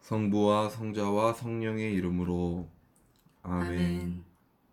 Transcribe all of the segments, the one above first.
성부와 성자와 성령의 이름으로 아멘. 아멘.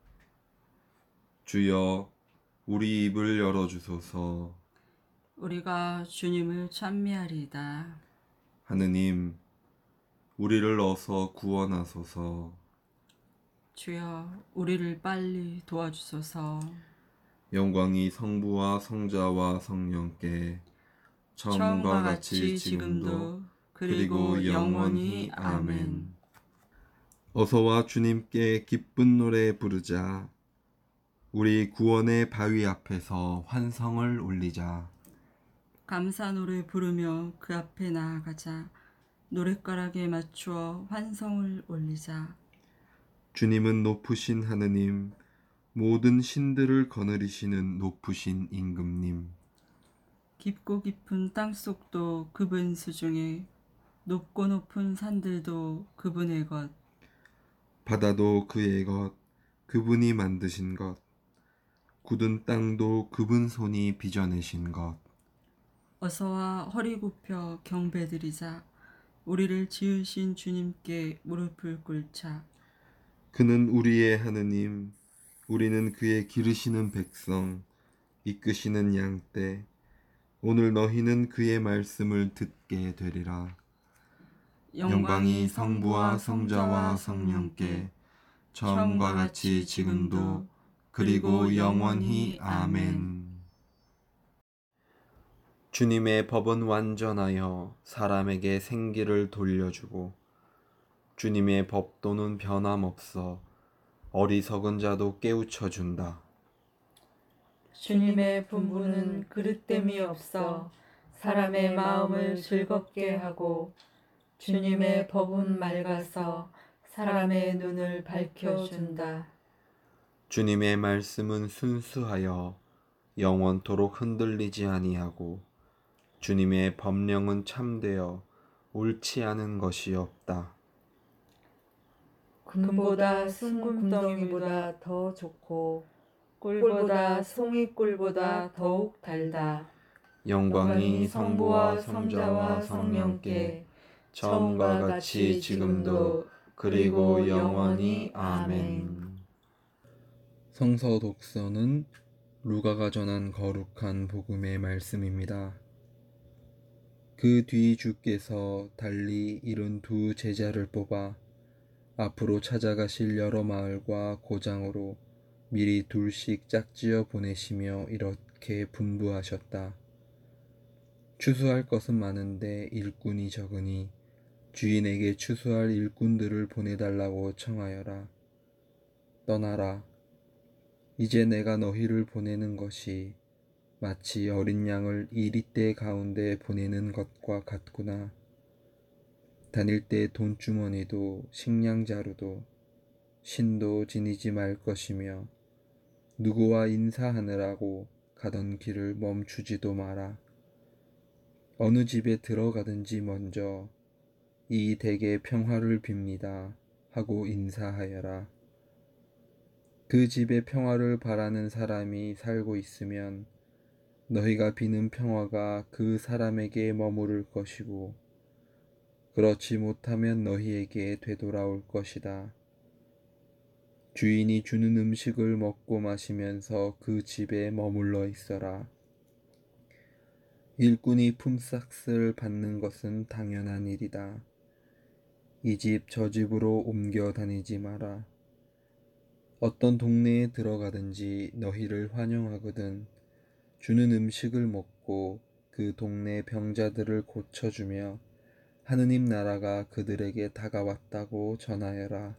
주여, 우리 입을 열어주소서. 우리가 주님을 찬미하리이다. 하느님, 우리를 어서 구원하소서. 주여, 우리를 빨리 도와주소서. 영광이 성부와 성자와 성령께 처음과 같이 지금도 그리고 영원히 아멘. 어서와 주님께 기쁜 노래 부르자. 우리 구원의 바위 앞에서 환성을 올리자. 감사 노래 부르며 그 앞에 나아가자. 노랫가락에 맞추어 환성을 올리자. 주님은 높으신 하느님, 모든 신들을 거느리시는 높으신 임금님. 깊고 깊은 땅속도 그분 수중에, 높고 높은 산들도 그분의 것. 바다도 그의 것, 그분이 만드신 것. 굳은 땅도 그분 손이 빚어내신 것. 어서와 허리 굽혀 경배드리자. 우리를 지으신 주님께 무릎을 꿇자. 그는 우리의 하느님, 우리는 그의 기르시는 백성, 이끄시는 양떼. 오늘 너희는 그의 말씀을 듣게 되리라. 영광이 성부와 성자와 성령께 처음과 같이 지금도 그리고 영원히 아멘. 주님의 법은 완전하여 사람에게 생기를 돌려주고 주님의 법도는 변함없어 어리석은 자도 깨우쳐준다. 주님의 분부는 그릇됨이 없어 사람의 마음을 즐겁게 하고 주님의 법은 맑아서 사람의 눈을 밝혀준다. 주님의 말씀은 순수하여 영원토록 흔들리지 아니하고 주님의 법령은 참되어 옳지 않은 것이 없다. 금보다 순금덩이보다 더 좋고 꿀보다 송이꿀보다 더욱 달다. 영광이 성부와 성자와 성령께 처음과 같이 지금도 그리고 영원히 아멘. 성서 독서는 루가가 전한 거룩한 복음의 말씀입니다. 그 뒤 주께서 달리 72 제자를 뽑아 앞으로 찾아가실 여러 마을과 고장으로 미리 둘씩 짝지어 보내시며 이렇게 분부하셨다. 추수할 것은 많은데 일꾼이 적으니 주인에게 추수할 일꾼들을 보내달라고 청하여라. 떠나라. 이제 내가 너희를 보내는 것이 마치 어린 양을 이리떼 가운데 보내는 것과 같구나. 다닐 때 돈주머니도 식량자루도 신도 지니지 말 것이며 누구와 인사하느라고 가던 길을 멈추지도 마라. 어느 집에 들어가든지 먼저 이 댁에 평화를 빕니다 하고 인사하여라. 그 집에 평화를 바라는 사람이 살고 있으면 너희가 비는 평화가 그 사람에게 머무를 것이고 그렇지 못하면 너희에게 되돌아올 것이다. 주인이 주는 음식을 먹고 마시면서 그 집에 머물러 있어라. 일꾼이 품삯을 받는 것은 당연한 일이다. 이 집 저 집으로 옮겨 다니지 마라. 어떤 동네에 들어가든지 너희를 환영하거든 주는 음식을 먹고 그 동네 병자들을 고쳐주며 하느님 나라가 그들에게 다가왔다고 전하여라.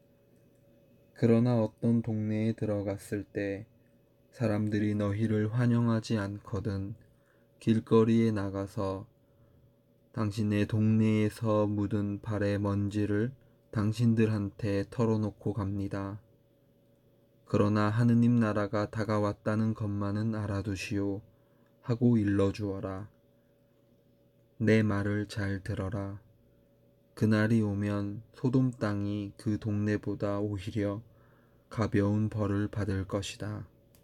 그러나 어떤 동네에 들어갔을 때 사람들이 너희를 환영하지 않거든 길거리에 나가서 당신의 동네에서 묻은 발의 먼지를 당신들한테 털어놓고 갑니다. 그러나 하느님 나라가 다가왔다는 것만은 알아두시오 하고 일러주어라. 내 말을 잘 들어라. 그날이 오면 소돔 땅이 그 동네보다 오히려 가벼운 벌을 받을 것이다.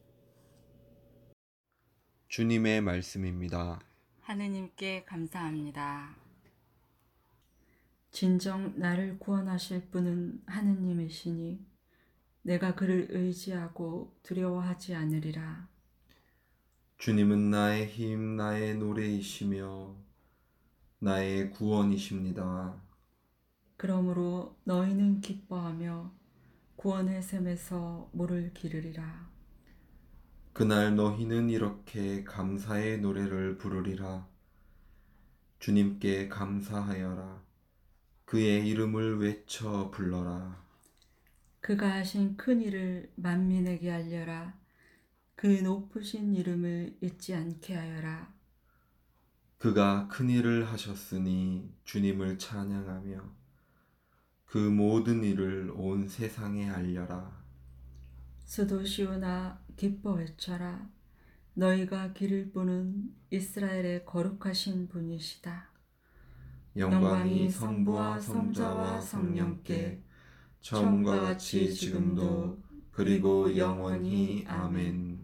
주님의 말씀입니다. 하느님께 감사합니다. 진정 나를 구원하실 분은 하느님이시니 내가 그를 의지하고 두려워하지 않으리라. 주님은 나의 힘, 나의 노래이시며 나의 구원이십니다. 그러므로 너희는 기뻐하며 구원의 샘에서 물을 기르리라. 그날 너희는 이렇게 감사의 노래를 부르리라. 주님께 감사하여라. 그의 이름을 외쳐 불러라. 그가 하신 큰 일을 만민에게 알려라. 그 높으신 이름을 잊지 않게 하여라. 그가 큰 일을 하셨으니 주님을 찬양하며 그 모든 일을 온 세상에 알려라. 수도 시온아 기뻐 외쳐라. 너희가 기를 분은 이스라엘의 거룩하신 분이시다. 영광이 성부와 성자와 성령께 처음과 같이 지금도 그리고 영원히 아멘.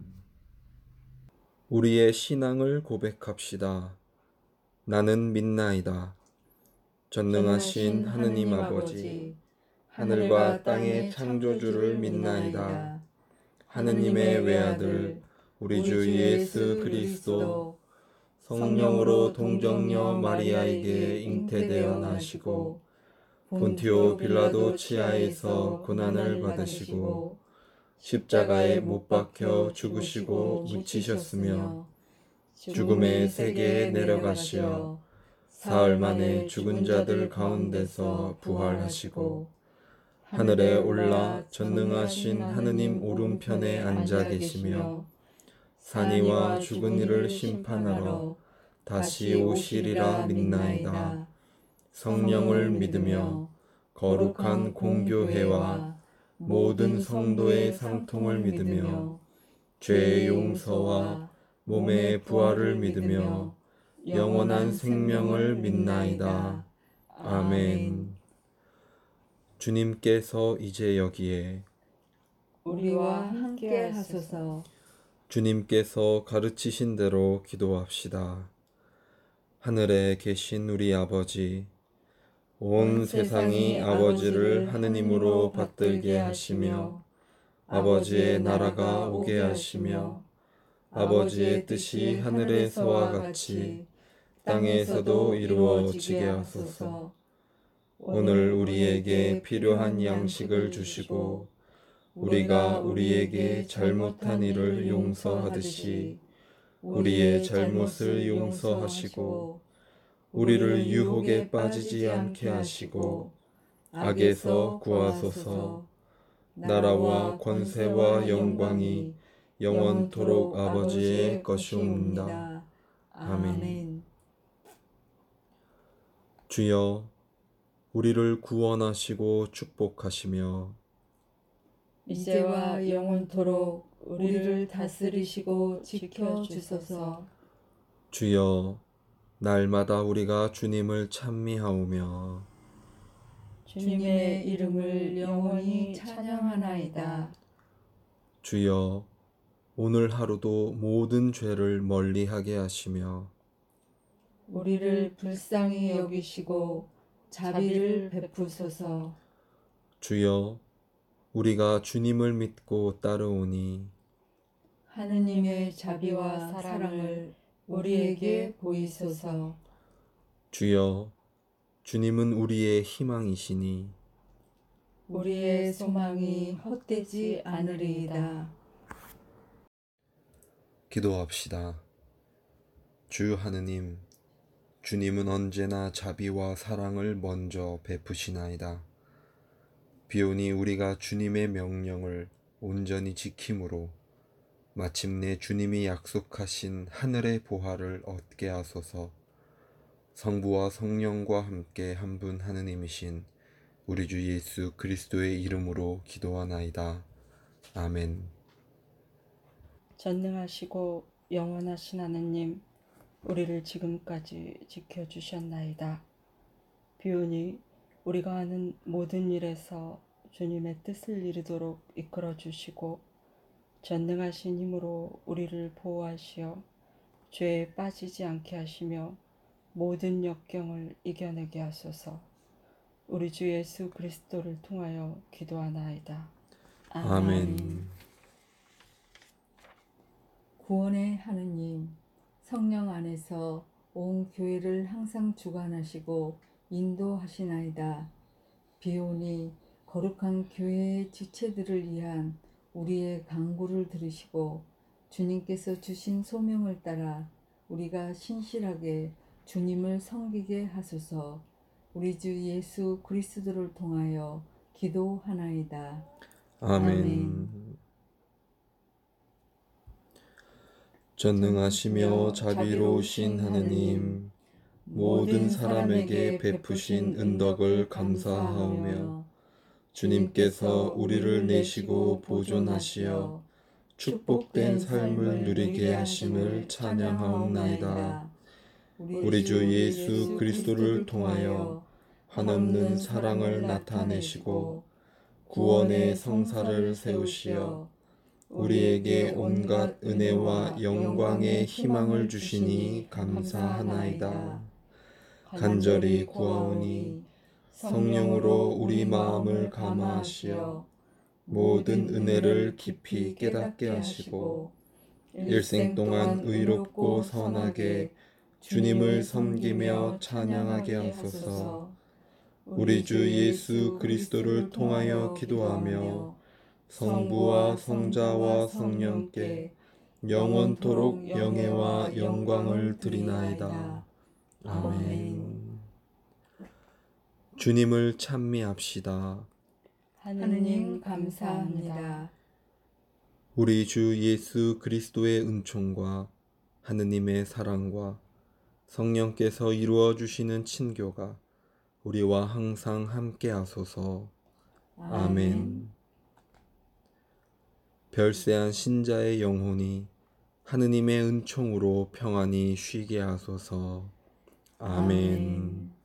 우리의 신앙을 고백합시다. 나는 믿나이다. 전능하신 하느님 아버지, 하늘과 땅의 창조주를 믿나이다. 하느님의 외아들 우리 주 예수 그리스도 성령으로 동정녀 마리아에게 잉태되어 나시고 본티오 빌라도 치하에서 고난을 받으시고 십자가에 못 박혀 죽으시고 묻히셨으며 죽음의 세계에 내려가시어 사흘 만에 죽은 자들 가운데서 부활하시고 하늘에 올라 전능하신 하느님 오른편에 앉아 계시며 산이와 죽은 이를 심판하러 다시 오시리라 믿나이다. 성령을 믿으며 거룩한 공교회와 모든 성도의 상통을 믿으며 죄의 용서와 몸의 부활을 믿으며 영원한 생명을 믿나이다. 아멘. 주님께서 이제 여기에 우리와 함께 하소서. 주님께서 가르치신 대로 기도합시다. 하늘에 계신 우리 아버지, 온 세상이 아버지를 하느님으로 받들게 하시며 아버지의 나라가 오게 하시며 아버지의 뜻이 하늘에서와 같이 땅에서도 이루어지게 하소서. 오늘 우리에게 필요한 양식을 주시고 우리가 우리에게 잘못한 일을 용서하듯이 우리의 잘못을 용서하시고 우리를 유혹에 빠지지 않게 하시고 악에서 구하소서. 나라와 권세와 영광이 영원토록 아버지의 것이옵니다. 아멘. 주여, 우리를 구원하시고 축복하시며 이제와 영원토록 우리를 다스리시고 지켜주소서. 주여, 날마다 우리가 주님을 찬미하오며 주님의 이름을 영원히 찬양하나이다. 주여, 오늘 하루도 모든 죄를 멀리하게 하시며 우리를 불쌍히 여기시고 자비를 베푸소서. 주여, 우리가 주님을 믿고 따르오니 하느님의 자비와 사랑을 우리에게 보이소서. 주여, 주님은 우리의 희망이시니 우리의 소망이 헛되지 않으리이다. 기도합시다. 주 하느님, 주님은 언제나 자비와 사랑을 먼저 베푸시나이다. 비오니 우리가 주님의 명령을 온전히 지킴으로 마침내 주님이 약속하신 하늘의 보화를 얻게 하소서. 성부와 성령과 함께 한 분 하느님이신 우리 주 예수 그리스도의 이름으로 기도하나이다. 아멘. 전능하시고 영원하신 하느님, 우리를 지금까지 지켜주셨나이다. 비오니 우리가 하는 모든 일에서 주님의 뜻을 이루도록 이끌어 주시고 전능하신 힘으로 우리를 보호하시어 죄에 빠지지 않게 하시며 모든 역경을 이겨내게 하소서. 우리 주 예수 그리스도를 통하여 기도하나이다. 아멘. 구원의 하느님, 성령 안에서 온 교회를 항상 주관하시고 인도하시나이다. 비오니 거룩한 교회의 지체들을 위한 우리의 간구를 들으시고 주님께서 주신 소명을 따라 우리가 신실하게 주님을 섬기게 하소서. 우리 주 예수 그리스도를 통하여 기도하나이다. 아멘. 전능하시며 자비로우신 하느님, 모든 사람에게 베푸신 은덕을 감사하오며 주님께서 우리를 내시고 보존하시어 축복된 삶을 누리게 하심을 찬양하옵나이다. 우리 주 예수 그리스도를 통하여 한없는 사랑을 나타내시고 구원의 성사를 세우시어 우리에게 온갖 은혜와 영광의 희망을 주시니 감사하나이다. 간절히 구하오니 성령으로 우리 마음을 감화하시어 모든 은혜를 깊이 깨닫게 하시고 일생 동안 의롭고 선하게 주님을 섬기며 찬양하게 하소서. 우리 주 예수 그리스도를 통하여 기도하며 성부와 성자와 성령께 영원토록 영예와 영광을 드리나이다. 아멘. 주님을 찬미합시다. 하느님 감사합니다. 우리 주 예수 그리스도의 은총과 하느님의 사랑과 성령께서 이루어 주시는 친교가 우리와 항상 함께 하소서. 아멘. 별세한 신자의 영혼이 하느님의 은총으로 평안히 쉬게 하소서. 아멘.